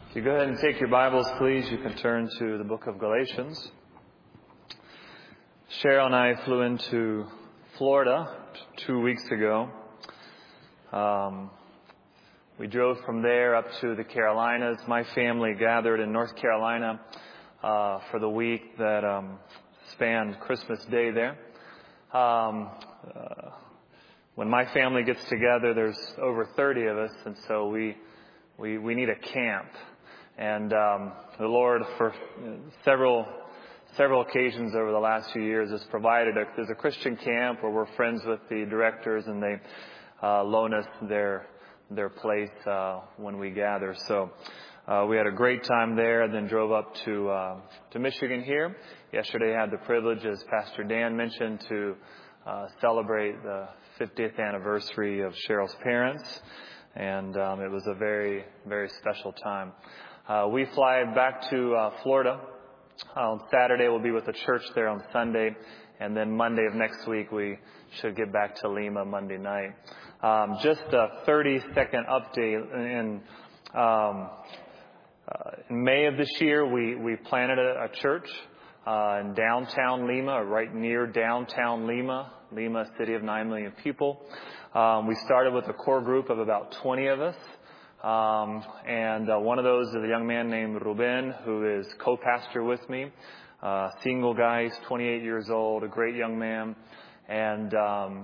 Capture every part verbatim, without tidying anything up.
If you go ahead and take your Bibles, please, you can turn to the book of Galatians. Cheryl and I flew into Florida two weeks ago. Um, we drove from there up to the Carolinas. My family gathered in North Carolina uh, for the week that um, spanned Christmas Day there. Um, uh, when my family gets together, there's over thirty of us, and so we we, we need a camp. And um, the Lord, for several several occasions over the last few years, has provided a, there's a Christian camp where we're friends with the directors, and they uh, loan us their their place uh, when we gather. So uh, we had a great time there, and then drove up to uh, to Michigan here. Yesterday, I had the privilege, as Pastor Dan mentioned, to uh, celebrate the fiftieth anniversary of Cheryl's parents, and um, it was a very very special time. Uh, we fly back to uh, Florida uh, on Saturday. We'll be with the church there on Sunday. And then Monday of next week, we should get back to Lima Monday night. Um, just a thirty-second update. In, um, uh, in May of this year, we, we planted a, a church uh, in downtown Lima, right near downtown Lima, Lima, a city of nine million people. Um, we started with a core group of about twenty of us. Um, and uh, one of those is a young man named Ruben, who is co-pastor with me. Uh, single guy, he's twenty-eight years old, a great young man. And um,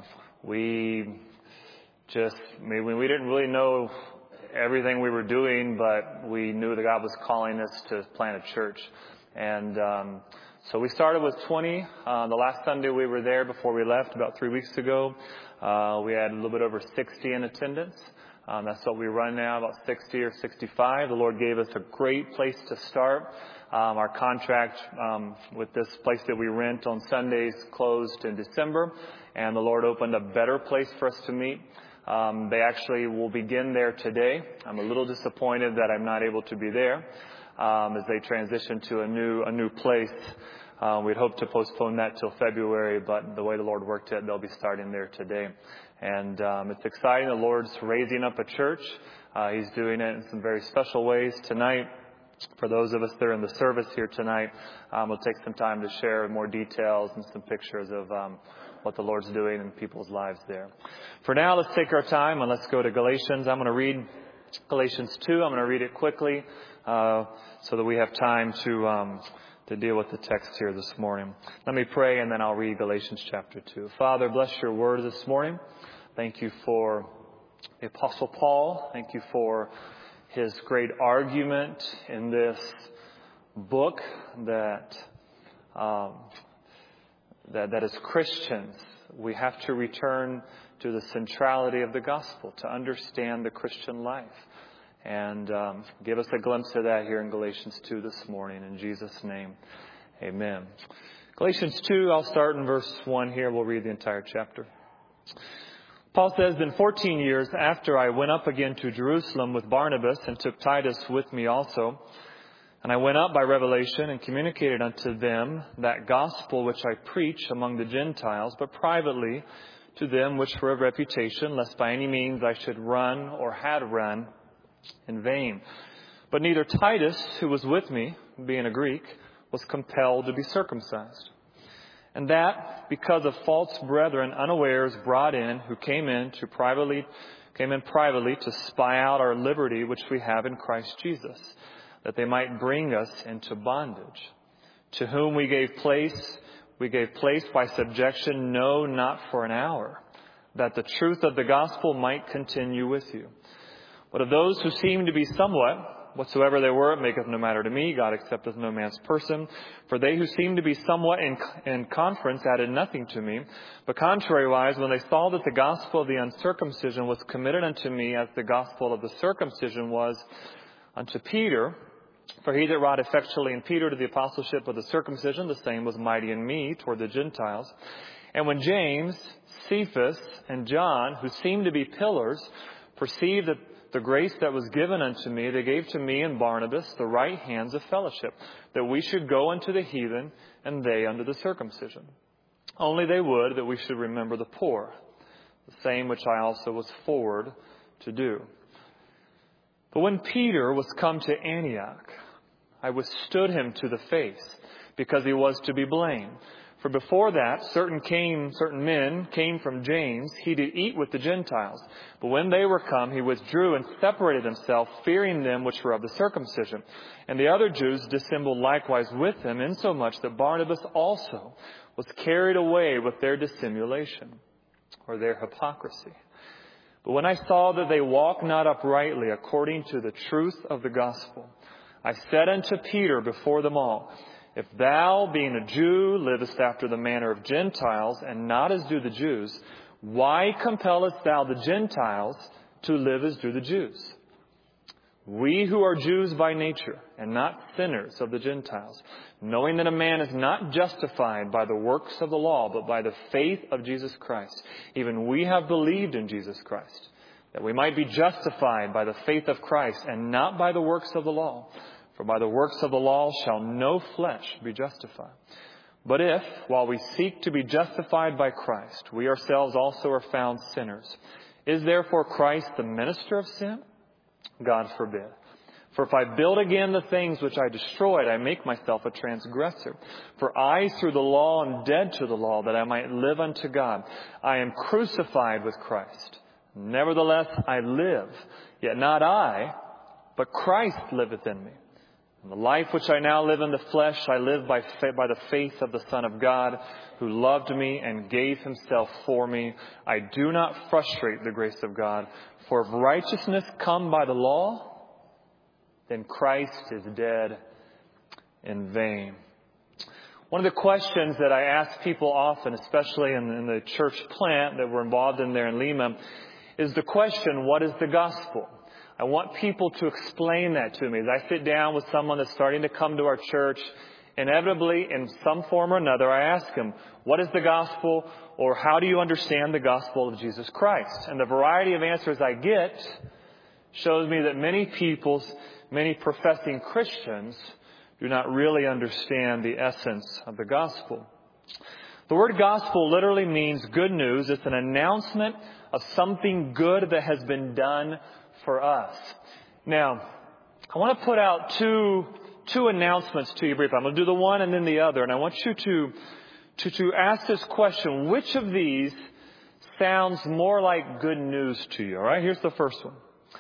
we just, I mean, we didn't really know everything we were doing, but we knew that God was calling us to plant a church. And um, so we started with twenty. Uh, the last Sunday we were there before we left, about three weeks ago, uh, we had a little bit over sixty in attendance. Um, that's what we run now, about sixty or sixty-five. The Lord gave us a great place to start. Um, our contract um, with this place that we rent on Sundays closed in December, and the Lord opened a better place for us to meet. Um, they actually will begin there today. I'm a little disappointed that I'm not able to be there um, as they transition to a new a new place. Uh, we'd hoped to postpone that till February, but the way the Lord worked it, they'll be starting there today. And um, it's exciting. The Lord's raising up a church. Uh, he's doing it in some very special ways tonight. For those of us that are in the service here tonight, um, we'll take some time to share more details and some pictures of um, what the Lord's doing in people's lives there. For now, let's take our time and let's go to Galatians. I'm going to read Galatians two. I'm going to read it quickly uh, so that we have time to... Um, to deal with the text here this morning. Let me pray, and then I'll read Galatians chapter two. Father, bless your word this morning. Thank you for the Apostle Paul. Thank you for his great argument in this book that, um, that, that as Christians, we have to return to the centrality of the gospel to understand the Christian life. And um, give us a glimpse of that here in Galatians two this morning. In Jesus' name, amen. Galatians two, I'll start in verse one here. We'll read the entire chapter. Paul says, "Then fourteen years after I went up again to Jerusalem with Barnabas and took Titus with me also. And I went up by revelation and communicated unto them that gospel which I preach among the Gentiles, but privately to them which were of reputation, lest by any means I should run or had run in vain. But neither Titus, who was with me, being a Greek, was compelled to be circumcised. And that because of false brethren unawares brought in, who came in to privately came in privately to spy out our liberty which we have in Christ Jesus, that they might bring us into bondage. To whom we gave place, we gave place by subjection, no, not for an hour, that the truth of the gospel might continue with you. But of those who seem to be somewhat, whatsoever they were, it maketh no matter to me. God accepteth no man's person. For they who seemed to be somewhat in, in conference added nothing to me. But contrariwise, when they saw that the gospel of the uncircumcision was committed unto me as the gospel of the circumcision was unto Peter, for he that wrought effectually in Peter to the apostleship of the circumcision, the same was mighty in me toward the Gentiles. And when James, Cephas, and John, who seemed to be pillars, perceived that the grace that was given unto me, they gave to me and Barnabas the right hands of fellowship, that we should go unto the heathen, and they unto the circumcision. Only they would that we should remember the poor, the same which I also was forward to do. But when Peter was come to Antioch, I withstood him to the face, because he was to be blamed. For before that, certain came, certain men came from James, he did eat with the Gentiles. But when they were come, he withdrew and separated himself, fearing them which were of the circumcision. And the other Jews dissembled likewise with him, insomuch that Barnabas also was carried away with their dissimulation, or their hypocrisy. But when I saw that they walked not uprightly according to the truth of the gospel, I said unto Peter before them all, If thou, being a Jew, livest after the manner of Gentiles, and not as do the Jews, why compellest thou the Gentiles to live as do the Jews? We who are Jews by nature, and not sinners of the Gentiles, knowing that a man is not justified by the works of the law, but by the faith of Jesus Christ, even we have believed in Jesus Christ, that we might be justified by the faith of Christ, and not by the works of the law. For by the works of the law shall no flesh be justified. But if, while we seek to be justified by Christ, we ourselves also are found sinners, is therefore Christ the minister of sin? God forbid. For if I build again the things which I destroyed, I make myself a transgressor. For I, through the law, am dead to the law, that I might live unto God. I am crucified with Christ. Nevertheless, I live, yet not I, but Christ liveth in me. And the life which I now live in the flesh, I live by fa- by the faith of the Son of God, who loved me and gave himself for me. I do not frustrate the grace of God. For if righteousness come by the law, then Christ is dead in vain. One of the questions that I ask people often, especially in, in the church plant that we're involved in there in Lima, is the question, what is the gospel? I want people to explain that to me. As I sit down with someone that's starting to come to our church, inevitably, in some form or another, I ask them, what is the gospel, or how do you understand the gospel of Jesus Christ? And the variety of answers I get shows me that many people, many professing Christians, do not really understand the essence of the gospel. The word gospel literally means good news. It's an announcement of something good that has been done for us. Now, I want to put out two two announcements to you briefly. I'm going to do the one and then the other, and I want you to to to ask this question: which of these sounds more like good news to you? All right, here's the first one.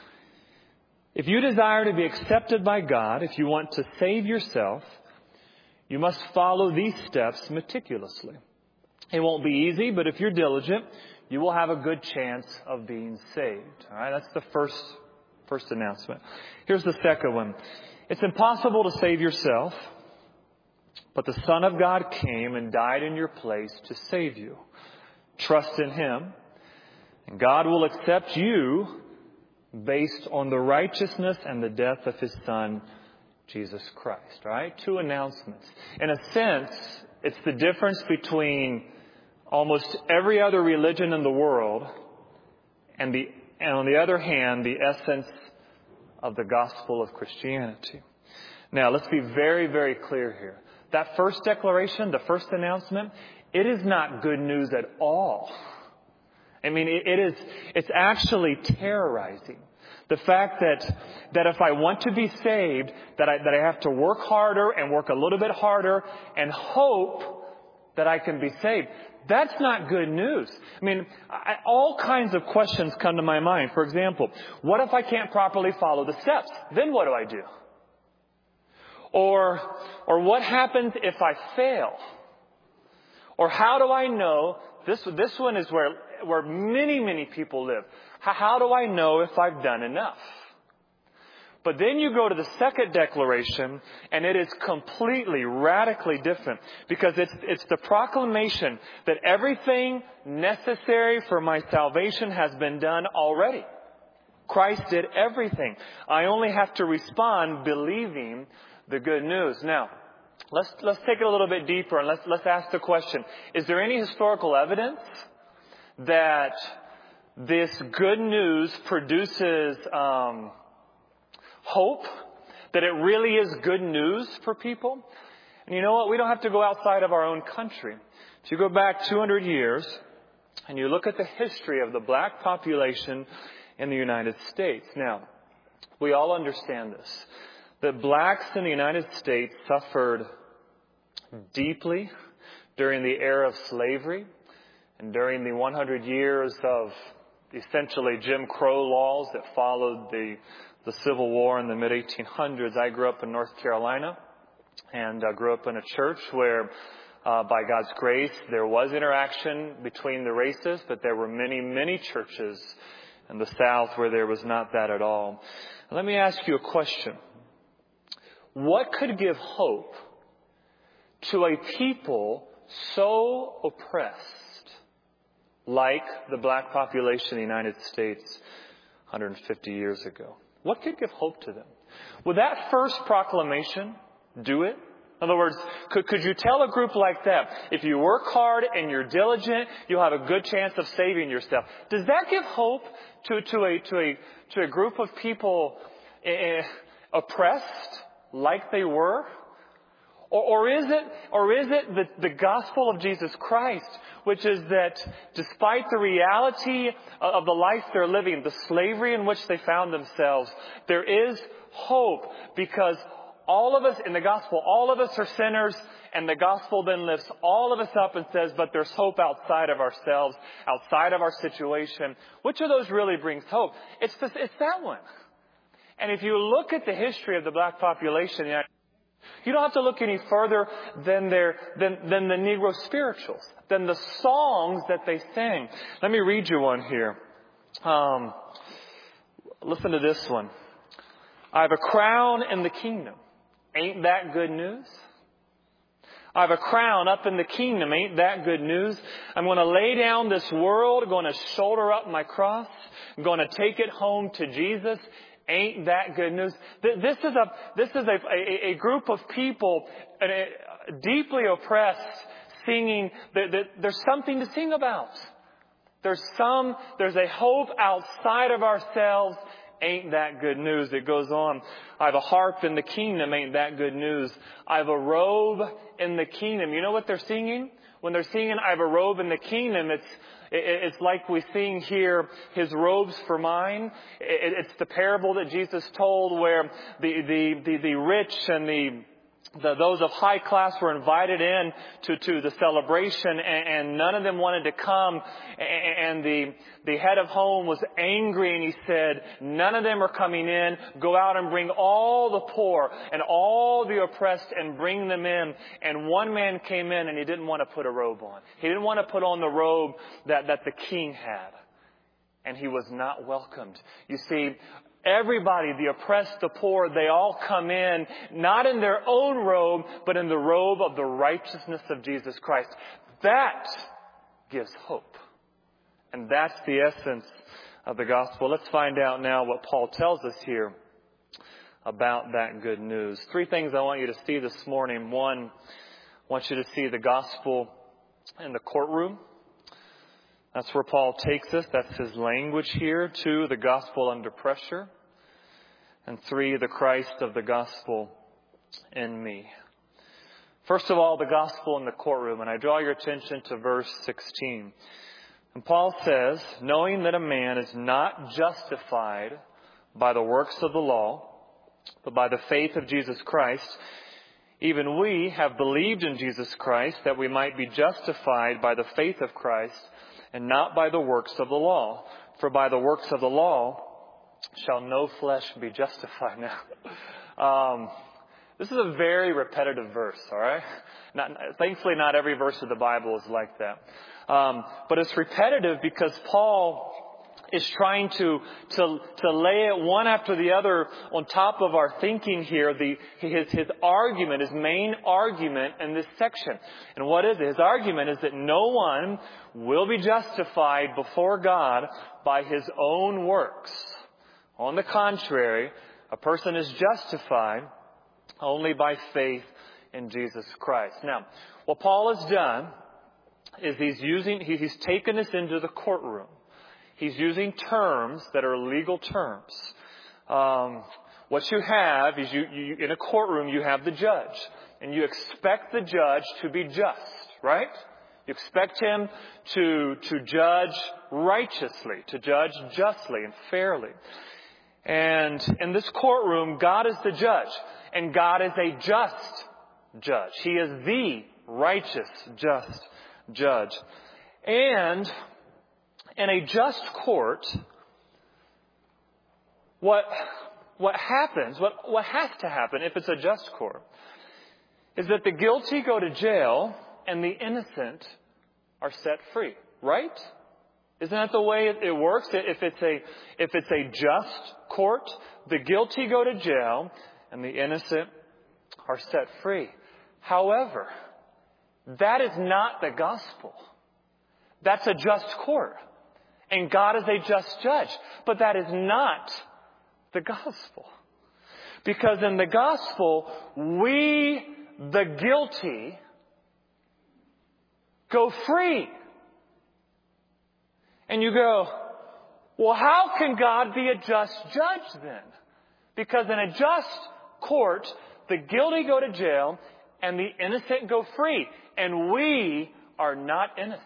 If you desire to be accepted by God, if you want to save yourself, you must follow these steps meticulously. It won't be easy, but if you're diligent, you will have a good chance of being saved. All right, that's the first first announcement. Here's the second one. It's impossible to save yourself, but the Son of God came and died in your place to save you. Trust in Him, and God will accept you based on the righteousness and the death of His Son, Jesus Christ. All right, two announcements. In a sense, it's the difference between almost every other religion in the world and the and on the other hand, the essence of the gospel of Christianity. Now, let's be very, very clear here. That first declaration, the first announcement, it is not good news at all. I mean, it, it is, it's actually terrorizing. The fact that, that if I want to be saved, that I, that I have to work harder and work a little bit harder and hope that I can be saved. That's not good news. I mean, I, all kinds of questions come to my mind. For example, what if I can't properly follow the steps? Then what do I do? Or, or what happens if I fail? Or how do I know, this, this one is where, where many, many people live. How, how do I know if I've done enough? But then you go to the second declaration, and it is completely, radically different. Because it's, it's the proclamation that everything necessary for my salvation has been done already. Christ did everything. I only have to respond believing the good news. Now, let's, let's take it a little bit deeper, and let's, let's ask the question. Is there any historical evidence that this good news produces um, hope, that it really is good news for people? And you know what? We don't have to go outside of our own country. If you go back two hundred years and you look at the history of the black population in the United States. Now, we all understand this, that blacks in the United States suffered deeply during the era of slavery and during the one hundred years of essentially Jim Crow laws that followed the, the Civil War in the mid eighteen hundreds. I grew up in North Carolina and uh, grew up in a church where Uh, by God's grace, there was interaction between the races, but there were many, many churches in the South where there was not that at all. Let me ask you a question. What could give hope to a people so oppressed like the black population in the United States one hundred fifty years ago? What could give hope to them? Would that first proclamation do it? In other words, could, could you tell a group like that, if you work hard and you're diligent, you'll have a good chance of saving yourself? Does that give hope to, to, a, to, a, to a group of people eh, oppressed like they were? Or, or is it, or is it the, the gospel of Jesus Christ, which is that despite the reality of the life they're living, the slavery in which they found themselves, there is hope because all of us in the gospel, all of us are sinners, and the gospel then lifts all of us up and says, but there's hope outside of ourselves, outside of our situation. Which of those really brings hope? It's, this, it's that one. And if you look at the history of the black population, you don't have to look any further than, their, than, than the Negro spirituals, than the songs that they sing. Let me read you one here. Um, listen to this one. I have a crown in the kingdom. Ain't that good news? I have a crown up in the kingdom. Ain't that good news? I'm going to lay down this world. I'm going to shoulder up my cross. I'm going to take it home to Jesus. Ain't that good news? This is a, this is a, a, a group of people deeply oppressed singing. There's something to sing about. There's some, there's a hope outside of ourselves. Ain't that good news? It goes on. I have a harp in the kingdom. Ain't that good news? I have a robe in the kingdom. You know what they're singing? When they're singing, I have a robe in the kingdom, it's it's like we sing here, his robes for mine. It's the parable that Jesus told where the the the, the rich and the The, those of high class were invited in to, to the celebration, and, and none of them wanted to come. And the, the head of home was angry, and he said, none of them are coming in. Go out and bring all the poor and all the oppressed and bring them in. And one man came in, and he didn't want to put a robe on. He didn't want to put on the robe that, that the king had. And he was not welcomed. You see, everybody, the oppressed, the poor, they all come in, not in their own robe, but in the robe of the righteousness of Jesus Christ. That gives hope. And that's the essence of the gospel. Let's find out now what Paul tells us here about that good news. Three things I want you to see this morning. One, I want you to see the gospel in the courtroom. That's where Paul takes us. That's his language here. Two, the gospel under pressure. And three, the Christ of the gospel in me. First of all, the gospel in the courtroom. And I draw your attention to verse sixteen. And Paul says, knowing that a man is not justified by the works of the law, but by the faith of Jesus Christ, even we have believed in Jesus Christ that we might be justified by the faith of Christ and not by the works of the law. For by the works of the law shall no flesh be justified. Now, um, this is a very repetitive verse, all right? Not, thankfully, not every verse of the Bible is like that. Um, but it's repetitive because Paul is trying to, to, to lay it one after the other on top of our thinking here, the, his, his argument, his main argument in this section. And what is it? His argument is that no one will be justified before God by his own works. On the contrary, a person is justified only by faith in Jesus Christ. Now, what Paul has done is he's using, he's taken us into the courtroom. He's using terms that are legal terms. Um, what you have is you, you, in a courtroom, you have the judge. And you expect the judge to be just, right? You expect him to, to judge righteously, to judge justly and fairly. And in this courtroom, God is the judge. And God is a just judge. He is the righteous, just judge. And in a just court, what, what happens, what, what has to happen if it's a just court, is that the guilty go to jail and the innocent are set free. Right? Isn't that the way it, it works? If it's a, if it's a just court, the guilty go to jail and the innocent are set free. However, that is not the gospel. That's a just court. And God is a just judge. But that is not the gospel. Because in the gospel, we, the guilty, go free. And you go, well, how can God be a just judge then? Because in a just court, the guilty go to jail and the innocent go free. And we are not innocent.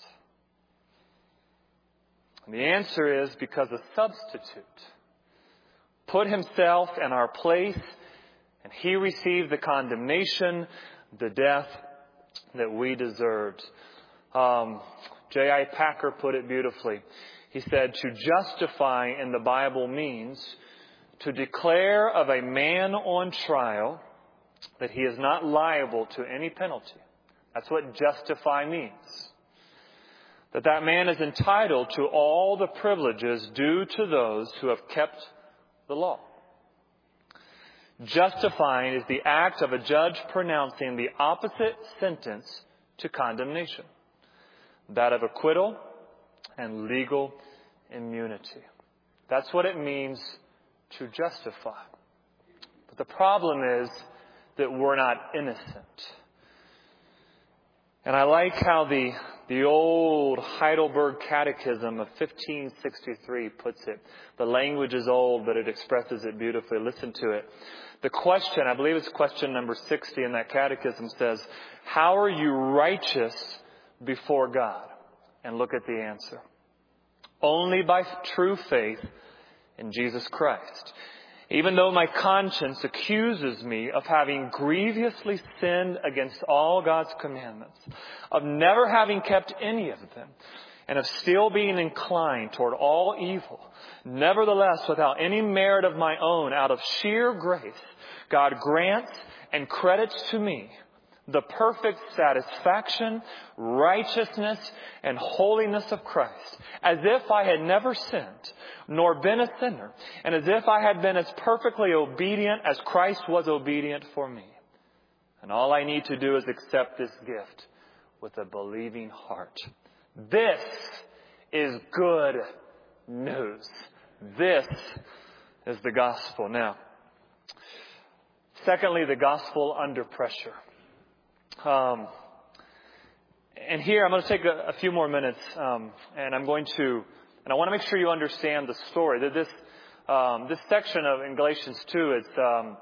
And the answer is because a substitute put himself in our place and he received the condemnation, the death that we deserved. Um, J I Packer put it beautifully. He said, to justify in the Bible means to declare of a man on trial that he is not liable to any penalty. That's what justify means. That that man is entitled to all the privileges due to those who have kept the law. Justifying is the act of a judge pronouncing the opposite sentence to condemnation. That of acquittal and legal immunity. That's what it means to justify. But the problem is that we're not innocent. And I like how the, the old Heidelberg Catechism of fifteen sixty-three puts it. The language is old, but it expresses it beautifully. Listen to it. The question, I believe it's question number sixty in that catechism, says, how are you righteous before God? And look at the answer. Only by true faith in Jesus Christ. Even though my conscience accuses me of having grievously sinned against all God's commandments, of never having kept any of them, and of still being inclined toward all evil, nevertheless, without any merit of my own, out of sheer grace, God grants and credits to me the perfect satisfaction, righteousness, and holiness of Christ, as if I had never sinned, nor been a sinner, and as if I had been as perfectly obedient as Christ was obedient for me. And all I need to do is accept this gift with a believing heart. This is good news. This is the gospel. Now, secondly, the gospel under pressure. Um, and here I'm going to take a, a few more minutes, um, and I'm going to, and I want to make sure you understand the story. That this um, this section of in Galatians two, it's um,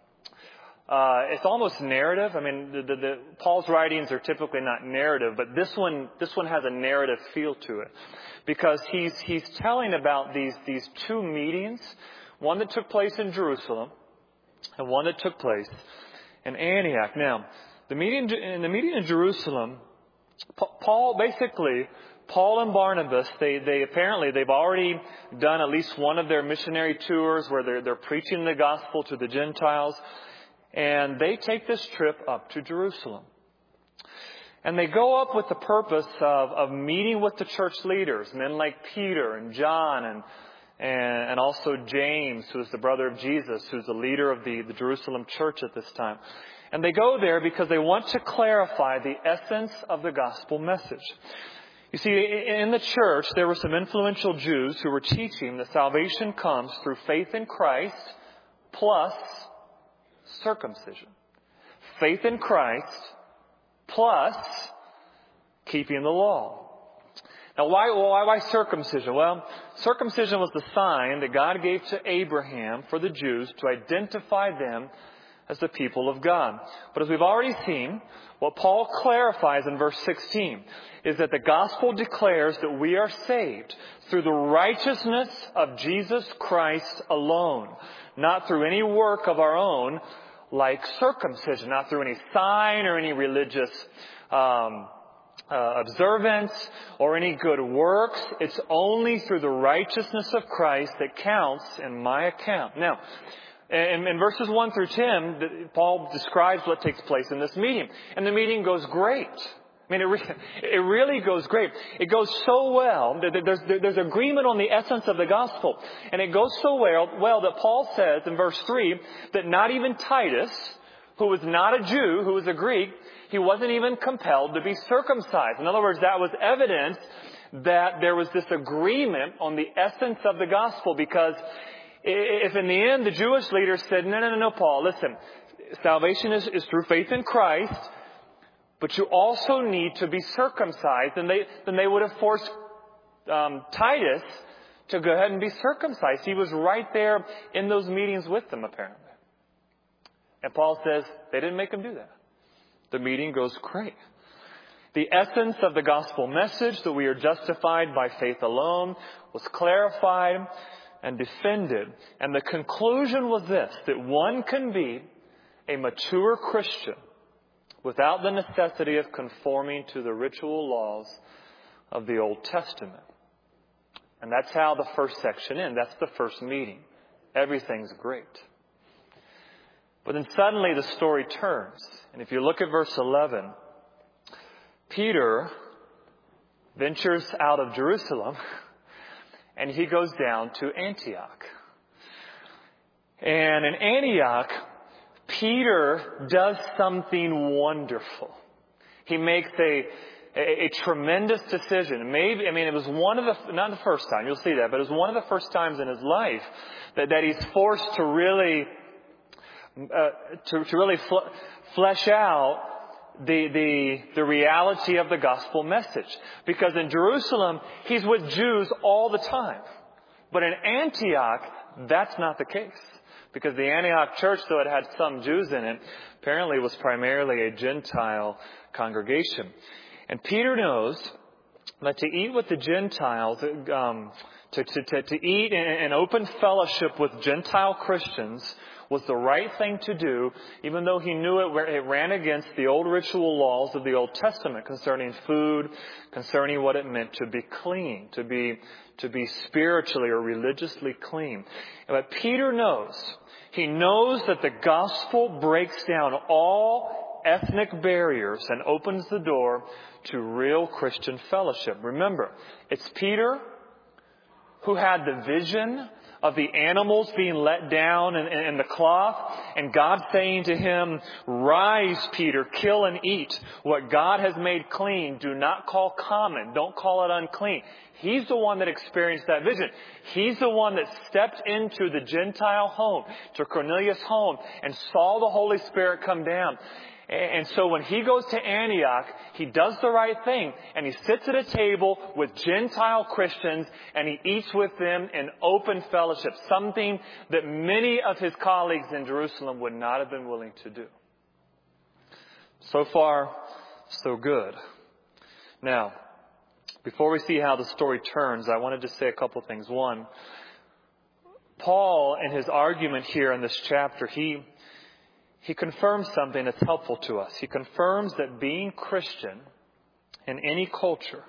uh, it's almost narrative. I mean, the, the, the, Paul's writings are typically not narrative, but this one this one has a narrative feel to it, because he's he's telling about these these two meetings, one that took place in Jerusalem, and one that took place in Antioch. Now, The meeting in the meeting in Jerusalem, Paul basically, Paul and Barnabas, they, they apparently they've already done at least one of their missionary tours where they're they're preaching the gospel to the Gentiles, and they take this trip up to Jerusalem. And they go up with the purpose of, of meeting with the church leaders, men like Peter and John and and, and also James, who is the brother of Jesus, who's the leader of the, the Jerusalem church at this time. And they go there because they want to clarify the essence of the gospel message. You see, in the church, there were some influential Jews who were teaching that salvation comes through faith in Christ plus circumcision. Faith in Christ plus keeping the law. Now, why, why, why circumcision? Well, circumcision was the sign that God gave to Abraham for the Jews to identify them as the people of God. But as we've already seen, what Paul clarifies in verse sixteen is that the gospel declares that we are saved through the righteousness of Jesus Christ alone, not through any work of our own, like circumcision, not through any sign or any religious um, uh, observance or any good works. It's only through the righteousness of Christ that counts in my account. Now, in, in verses one through ten, Paul describes what takes place in this meeting. And the meeting goes great. I mean, it, re- it really goes great. It goes so well. There's, there's agreement on the essence of the gospel. And it goes so well, well that Paul says in verse three that not even Titus, who was not a Jew, who was a Greek, he wasn't even compelled to be circumcised. In other words, that was evidence that there was this agreement on the essence of the gospel, because if in the end the Jewish leaders said, no, no, no, no, Paul, listen, salvation is, is through faith in Christ, but you also need to be circumcised, and they, then they would have forced um, Titus to go ahead and be circumcised. He was right there in those meetings with them, apparently. And Paul says they didn't make him do that. The meeting goes great. The essence of the gospel message that we are justified by faith alone was clarified and defended. And the conclusion was this, that one can be a mature Christian without the necessity of conforming to the ritual laws of the Old Testament. And that's how the first section ends. That's the first meeting. Everything's great. But then suddenly the story turns. And if you look at verse eleven, Peter ventures out of Jerusalem and he goes down to Antioch. And in Antioch, Peter does something wonderful. He makes a, a, a tremendous decision. Maybe, I mean, it was one of the, not the first time, you'll see that, but it was one of the first times in his life that, that he's forced to really, uh, to, to really fl- flesh out the, the, the reality of the gospel message. Because in Jerusalem, he's with Jews all the time. But in Antioch, that's not the case. Because the Antioch church, though it had some Jews in it, apparently was primarily a Gentile congregation. And Peter knows that to eat with the Gentiles, um, to, to, to, to eat in, in open fellowship with Gentile Christians was the right thing to do, even though he knew it, it ran against the old ritual laws of the Old Testament concerning food, concerning what it meant to be clean, to be, to be spiritually or religiously clean. But Peter knows, he knows that the gospel breaks down all ethnic barriers and opens the door to real Christian fellowship. Remember, it's Peter who had the vision of the animals being let down in, in the cloth, and God saying to him, "Rise, Peter, kill and eat. What God has made clean, do not call common. Don't call it unclean." He's the one that experienced that vision. He's the one that stepped into the Gentile home, to Cornelius' home, and saw the Holy Spirit come down. And so when he goes to Antioch, he does the right thing, and he sits at a table with Gentile Christians, and he eats with them in open fellowship, something that many of his colleagues in Jerusalem would not have been willing to do. So far, so good. Now, before we see how the story turns, I wanted to say a couple things. One, Paul, in his argument here in this chapter, he He confirms something that's helpful to us. He confirms that being Christian in any culture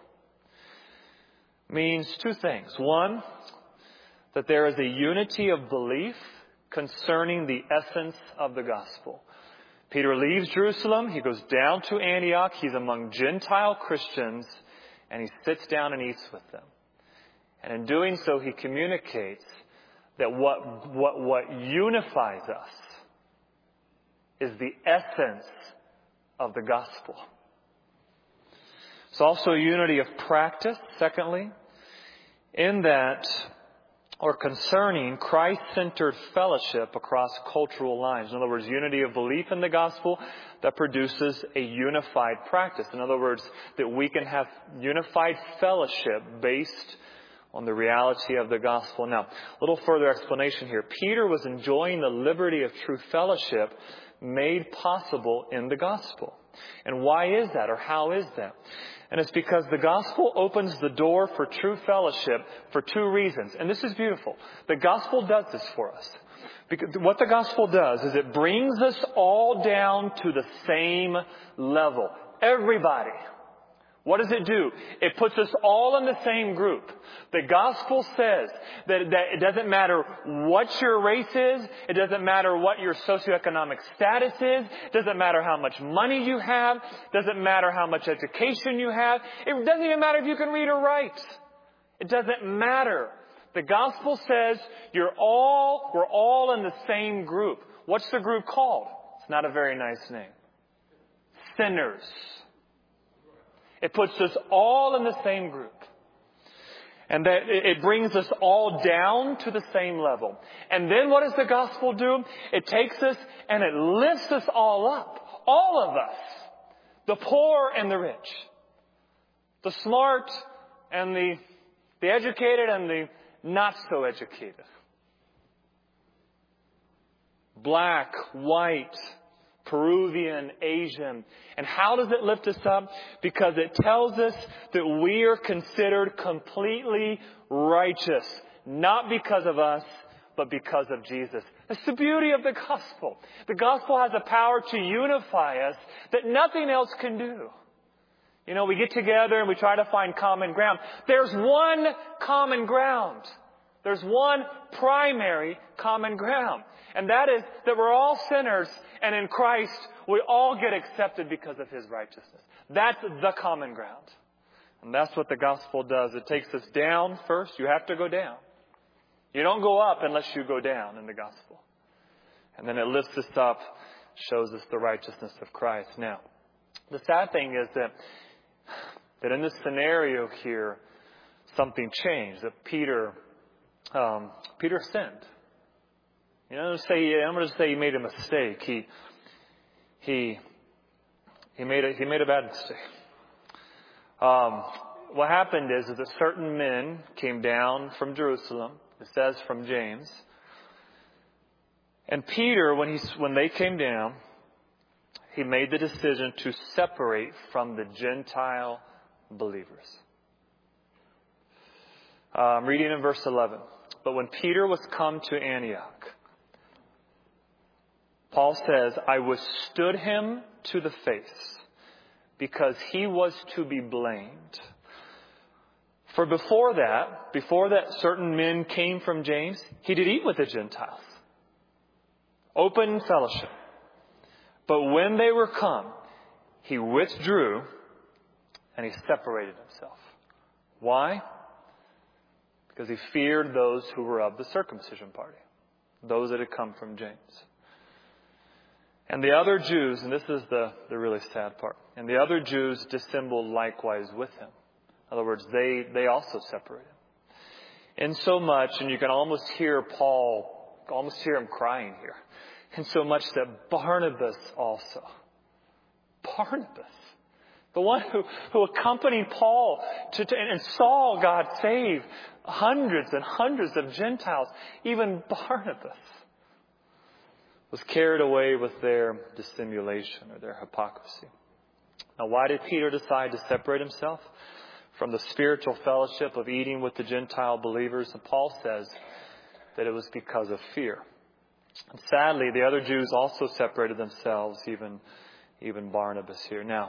means two things. One, that there is a unity of belief concerning the essence of the gospel. Peter leaves Jerusalem. He goes down to Antioch. He's among Gentile Christians, and he sits down and eats with them. And in doing so, he communicates that what, what, what unifies us is the essence of the gospel. It's also a unity of practice, secondly, in that, or concerning Christ-centered fellowship across cultural lines. In other words, unity of belief in the gospel that produces a unified practice. In other words, that we can have unified fellowship based on the reality of the gospel. Now, a little further explanation here. Peter was enjoying the liberty of true fellowship made possible in the gospel. And why is that, or how is that? And it's because the gospel opens the door for true fellowship for two reasons. And this is beautiful. The gospel does this for us. Because what the gospel does is it brings us all down to the same level. Everybody. What does it do? It puts us all in the same group. The gospel says that, that it doesn't matter what your race is. It doesn't matter what your socioeconomic status is. It doesn't matter how much money you have. It doesn't matter how much education you have. It doesn't even matter if you can read or write. It doesn't matter. The gospel says you're all, we're all in the same group. What's the group called? It's not a very nice name. Sinners. It puts us all in the same group. And that it brings us all down to the same level. And then what does the gospel do? It takes us and it lifts us all up. All of us. The poor and the rich. The smart and the, the educated and the not so educated. Black, white, Peruvian, Asian. And how does it lift us up? Because it tells us that we are considered completely righteous. Not because of us, but because of Jesus. That's the beauty of the gospel. The gospel has a power to unify us that nothing else can do. You know, we get together and we try to find common ground. There's one common ground. There's one primary common ground. And that is that we're all sinners, and in Christ we all get accepted because of His righteousness. That's the common ground. And that's what the gospel does. It takes us down first. You have to go down. You don't go up unless you go down in the gospel. And then it lifts us up, shows us the righteousness of Christ. Now, the sad thing is that, that in this scenario here, something changed. That Peter, um, Peter sinned. You know, say, I'm going to say he made a mistake. He, he, he made a, he made a bad mistake. Um, what happened is, is that certain men came down from Jerusalem. It says from James. And Peter, when he, when they came down, he made the decision to separate from the Gentile believers. Uh, I'm reading in verse eleven. But when Peter was come to Antioch, Paul says, I withstood him to the face, because he was to be blamed. For before that, before that certain men came from James, he did eat with the Gentiles. Open fellowship. But when they were come, he withdrew and he separated himself. Why? Because he feared those who were of the circumcision party. Those that had come from James. And the other Jews, and this is the, the really sad part, and the other Jews dissembled likewise with him. In other words, they, they also separated. In so much, and you can almost hear Paul, almost hear him crying here, in so much that Barnabas also, Barnabas, the one who, who accompanied Paul to, to, and saw God save hundreds and hundreds of Gentiles, even Barnabas was carried away with their dissimulation or their hypocrisy. Now, why did Peter decide to separate himself from the spiritual fellowship of eating with the Gentile believers? And Paul says that it was because of fear. And sadly, the other Jews also separated themselves, even, even Barnabas here. Now,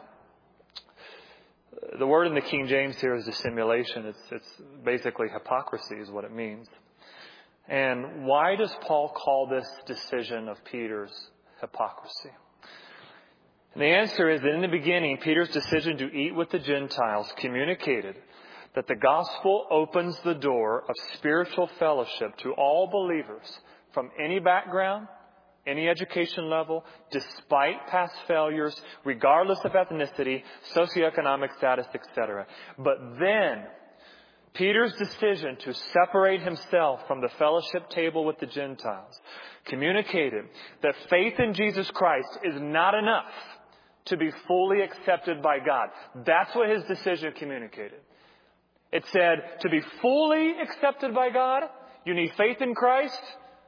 the word in the King James here is dissimulation. It's, it's basically hypocrisy is what it means. And why does Paul call this decision of Peter's hypocrisy? And the answer is that in the beginning, Peter's decision to eat with the Gentiles communicated that the gospel opens the door of spiritual fellowship to all believers from any background, any education level, despite past failures, regardless of ethnicity, socioeconomic status, et cetera. But then, Peter's decision to separate himself from the fellowship table with the Gentiles communicated that faith in Jesus Christ is not enough to be fully accepted by God. That's what his decision communicated. It said to be fully accepted by God, you need faith in Christ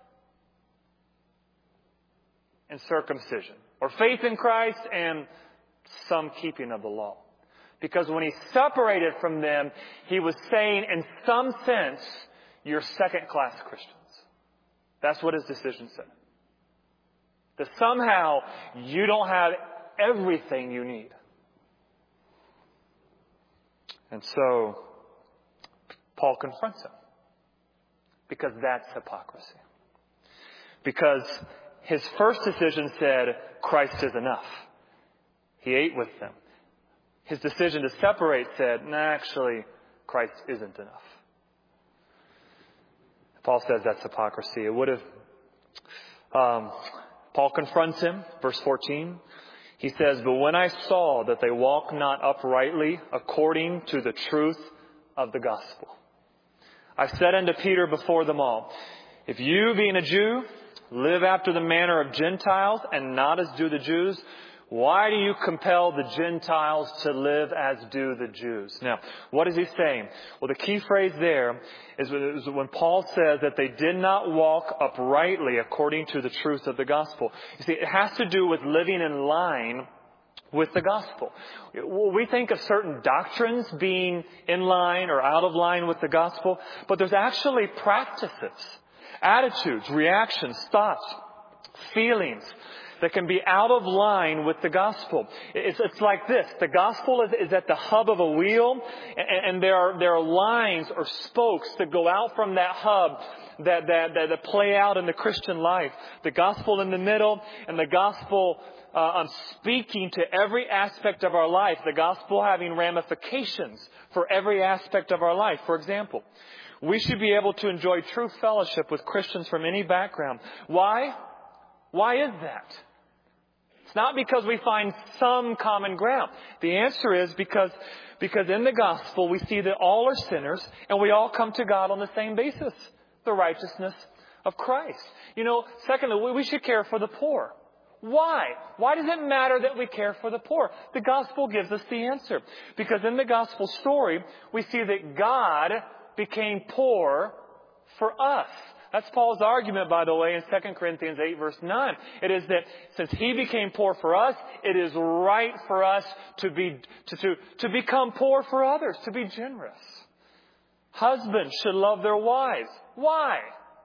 and circumcision. Or faith in Christ and some keeping of the law. Because when he separated from them, he was saying, in some sense, you're second-class Christians. That's what his decision said. That somehow you don't have everything you need. And so, Paul confronts him. Because that's hypocrisy. Because his first decision said, Christ is enough. He ate with them. His decision to separate said, nah, actually, Christ isn't enough. Paul says that's hypocrisy. It would have... Um, Paul confronts him, verse fourteen. He says, but when I saw that they walk not uprightly according to the truth of the gospel, I said unto Peter before them all, if you, being a Jew, live after the manner of Gentiles and not as do the Jews, why do you compel the Gentiles to live as do the Jews? Now, what is he saying? Well, the key phrase there is when Paul says that they did not walk uprightly according to the truth of the gospel. You see, it has to do with living in line with the gospel. We think of certain doctrines being in line or out of line with the gospel, but there's actually practices, attitudes, reactions, thoughts, feelings that can be out of line with the gospel. It's, it's like this. The gospel is, is at the hub of a wheel, and, and there are there are lines or spokes that go out from that hub that, that, that, that play out in the Christian life. The gospel in the middle, and the gospel uh, um, speaking to every aspect of our life. The gospel having ramifications for every aspect of our life. For example, we should be able to enjoy true fellowship with Christians from any background. Why? Why is that? It's not because we find some common ground. The answer is because, because in the gospel we see that all are sinners and we all come to God on the same basis. The righteousness of Christ. You know, secondly, we should care for the poor. Why? Why does it matter that we care for the poor? The gospel gives us the answer. Because in the gospel story, we see that God became poor for us. That's Paul's argument, by the way, in Second Corinthians eight, verse nine. It is that since he became poor for us, it is right for us to be to, to, to become poor for others, to be generous. Husbands should love their wives. Why?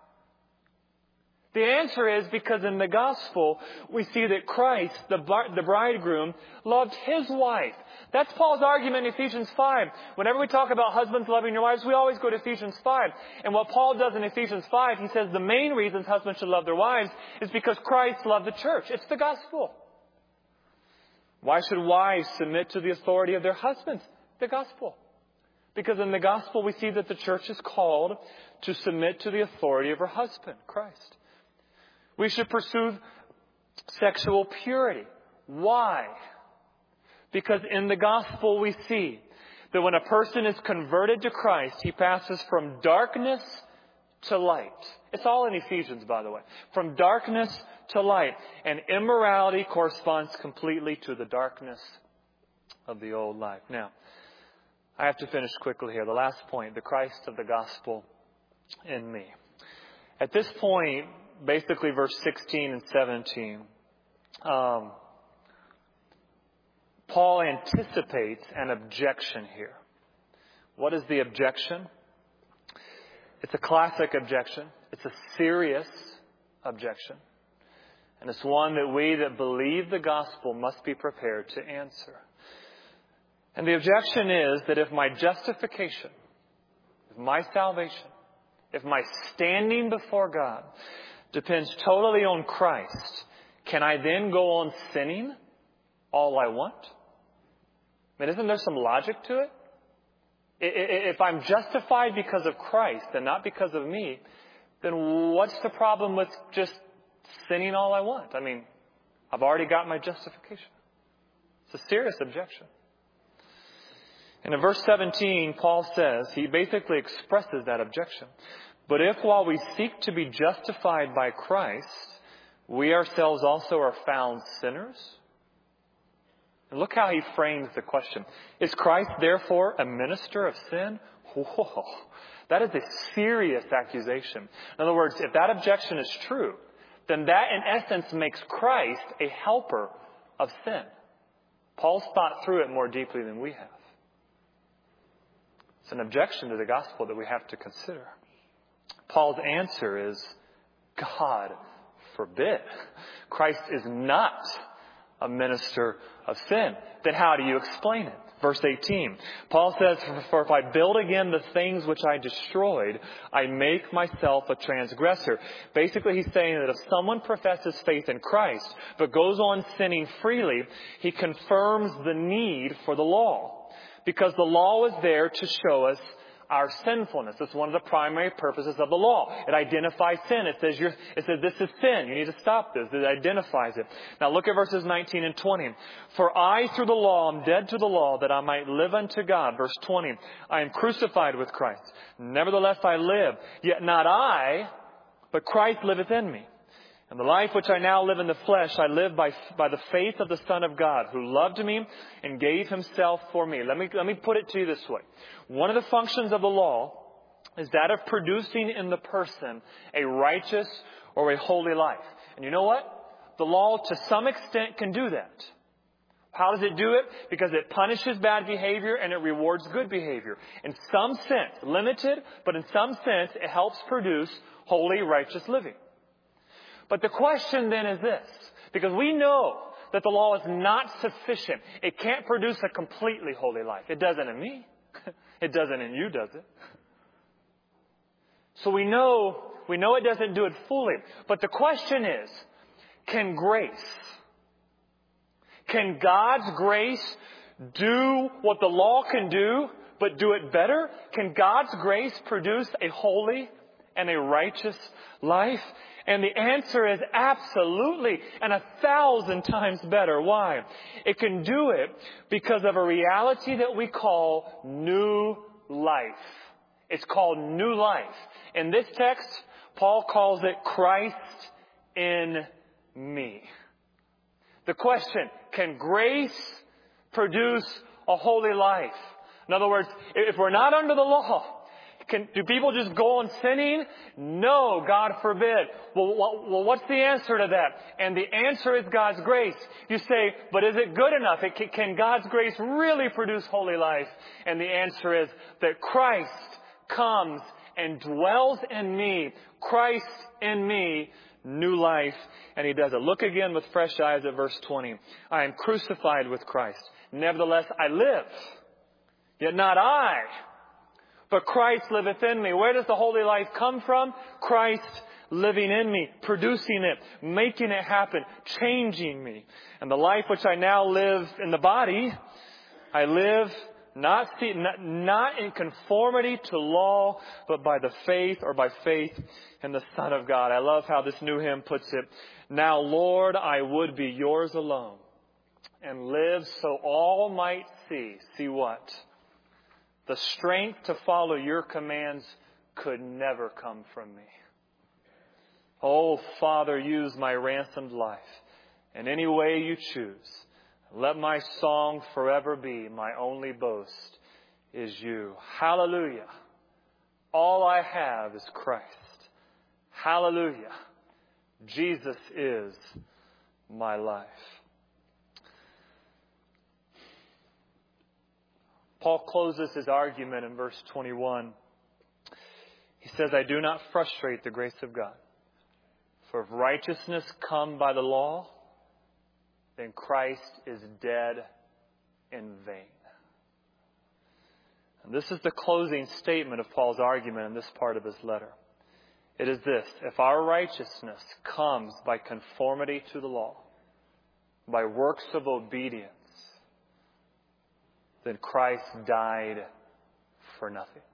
The answer is because in the gospel, we see that Christ, the, the bridegroom, loved his wife. That's Paul's argument in Ephesians five. Whenever we talk about husbands loving your wives, we always go to Ephesians five. And what Paul does in Ephesians five, he says the main reasons husbands should love their wives is because Christ loved the church. It's the gospel. Why should wives submit to the authority of their husbands? The gospel. Because in the gospel, we see that the church is called to submit to the authority of her husband, Christ. We should pursue sexual purity. Why? Because in the gospel we see that when a person is converted to Christ, he passes from darkness to light. It's all in Ephesians, by the way. From darkness to light. And immorality corresponds completely to the darkness of the old life. Now, I have to finish quickly here. The last point, the Christ of the gospel in me. At this point, basically verse sixteen and seventeen, um, Paul anticipates an objection here. What is the objection? It's a classic objection. It's a serious objection. And it's one that we that believe the gospel must be prepared to answer. And the objection is that if my justification, if my salvation, if my standing before God depends totally on Christ, can I then go on sinning all I want? I mean, isn't there some logic to it? If I'm justified because of Christ and not because of me, then what's the problem with just sinning all I want? I mean, I've already got my justification. It's a serious objection. And in verse seventeen, Paul says, he basically expresses that objection. But if while we seek to be justified by Christ, we ourselves also are found sinners? And look how he frames the question. Is Christ therefore a minister of sin? Whoa, that is a serious accusation. In other words, if that objection is true, then that in essence makes Christ a helper of sin. Paul's thought through it more deeply than we have. It's an objection to the gospel that we have to consider. Paul's answer is, God forbid. Christ is not a minister of sin. Then how do you explain it? Verse eighteen, Paul says, for if I build again the things which I destroyed, I make myself a transgressor. Basically, he's saying that if someone professes faith in Christ, but goes on sinning freely, he confirms the need for the law. Because the law is there to show us our sinfulness. It's one of the primary purposes of the law. It identifies sin. It says, you're, it says this is sin. You need to stop this. It identifies it. Now look at verses nineteen and twenty. For I through the law am dead to the law that I might live unto God. Verse twenty. I am crucified with Christ. Nevertheless I live. Yet not I, but Christ liveth in me. And the life which I now live in the flesh, I live by, by the faith of the Son of God, who loved me and gave himself for me. Let me, let me put it to you this way. One of the functions of the law is that of producing in the person a righteous or a holy life. And you know what? The law to some extent can do that. How does it do it? Because it punishes bad behavior and it rewards good behavior. In some sense, limited, but in some sense, it helps produce holy, righteous living. But the question then is this, because we know that the law is not sufficient. It can't produce a completely holy life. It doesn't in me. It doesn't in you, does it? So we know, we know it doesn't do it fully. But the question is, can grace, can God's grace do what the law can do, but do it better? Can God's grace produce a holy and a righteous life? And the answer is absolutely and a thousand times better. Why? It can do it because of a reality that we call new life. It's called new life. In this text, Paul calls it Christ in me. The question, can grace produce a holy life? In other words, if we're not under the law, Can, do people just go on sinning? No, God forbid. Well, well, what's the answer to that? And the answer is God's grace. You say, but is it good enough? It, can God's grace really produce holy life? And the answer is that Christ comes and dwells in me. Christ in me, new life. And he does it. Look again with fresh eyes at verse twenty. I am crucified with Christ. Nevertheless, I live. Yet not I, but Christ liveth in me. Where does the holy life come from? Christ living in me, producing it, making it happen, changing me. And the life which I now live in the body, I live not, not, not in conformity to law, but by the faith or by faith in the Son of God. I love how this new hymn puts it. Now, Lord, I would be yours alone and live so all might see. See what? The strength to follow your commands could never come from me. Oh, Father, use my ransomed life in any way you choose. Let my song forever be, my only boast is you. Hallelujah. All I have is Christ. Hallelujah. Jesus is my life. Paul closes his argument in verse twenty-one. He says, I do not frustrate the grace of God. For if righteousness come by the law, then Christ is dead in vain. And this is the closing statement of Paul's argument in this part of his letter. It is this: if our righteousness comes by conformity to the law, by works of obedience, then Christ died for nothing.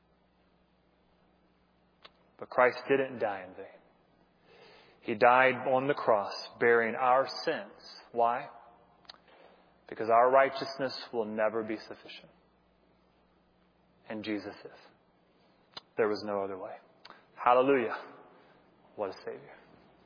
But Christ didn't die in vain. He died on the cross, bearing our sins. Why? Because our righteousness will never be sufficient. And Jesus is. There was no other way. Hallelujah. What a Savior.